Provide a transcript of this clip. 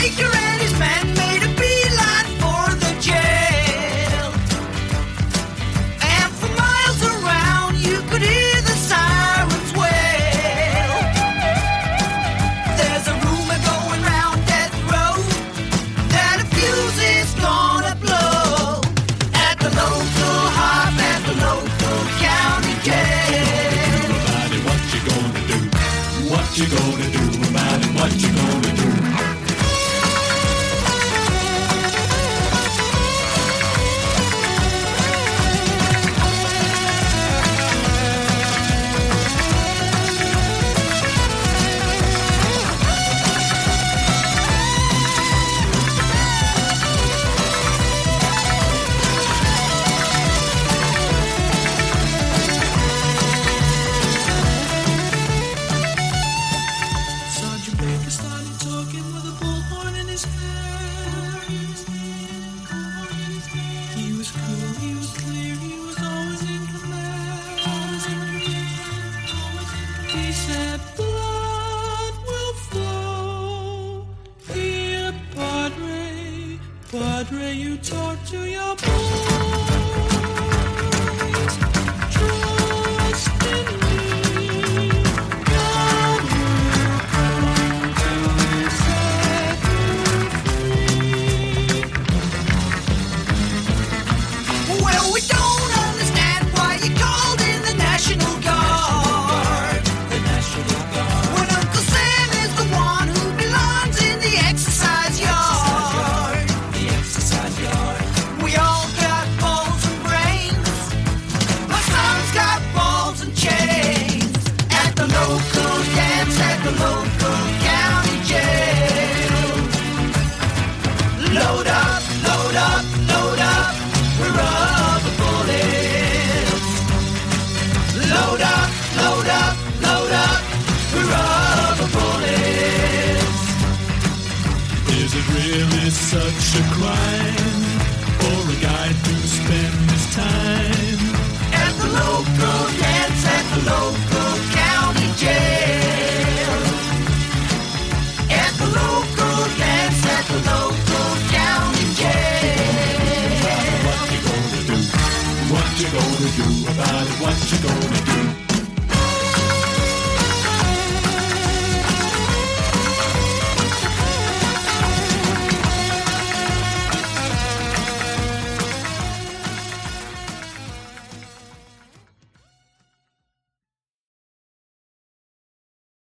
baker and his men made a beeline for the jail. And for miles around you could hear the sirens wail. There's a rumor going round death row that a fuse is gonna blow at the local hop, at the local county jail. Everybody, what you gonna do? What you gonna do about it? What you gonna do? Sergeant Baker started talking with a bullhorn in his hand. He was cool, he was clear, he was always in command. He said, blood will flow. Here, Padre, Padre, you talk to your boys. Trust in me. God will come to set you free. Well, we don't understand why you called in the National Guard. The National Guard. When Uncle Sam is the one who belongs in the exercise yard. The exercise yard. We all got balls and brains. My son's got balls and chains. At the local dance, at the local county jail. Load up, load up, load up. We're rubber bullets. Load up, load up, load up. We're rubber bullets. Is it really such a crime for a guy to spend his time? At the local dance, at the local county jail. At the local dance, at the local county jail. What you gonna do? What you gonna do about it? What you gonna do?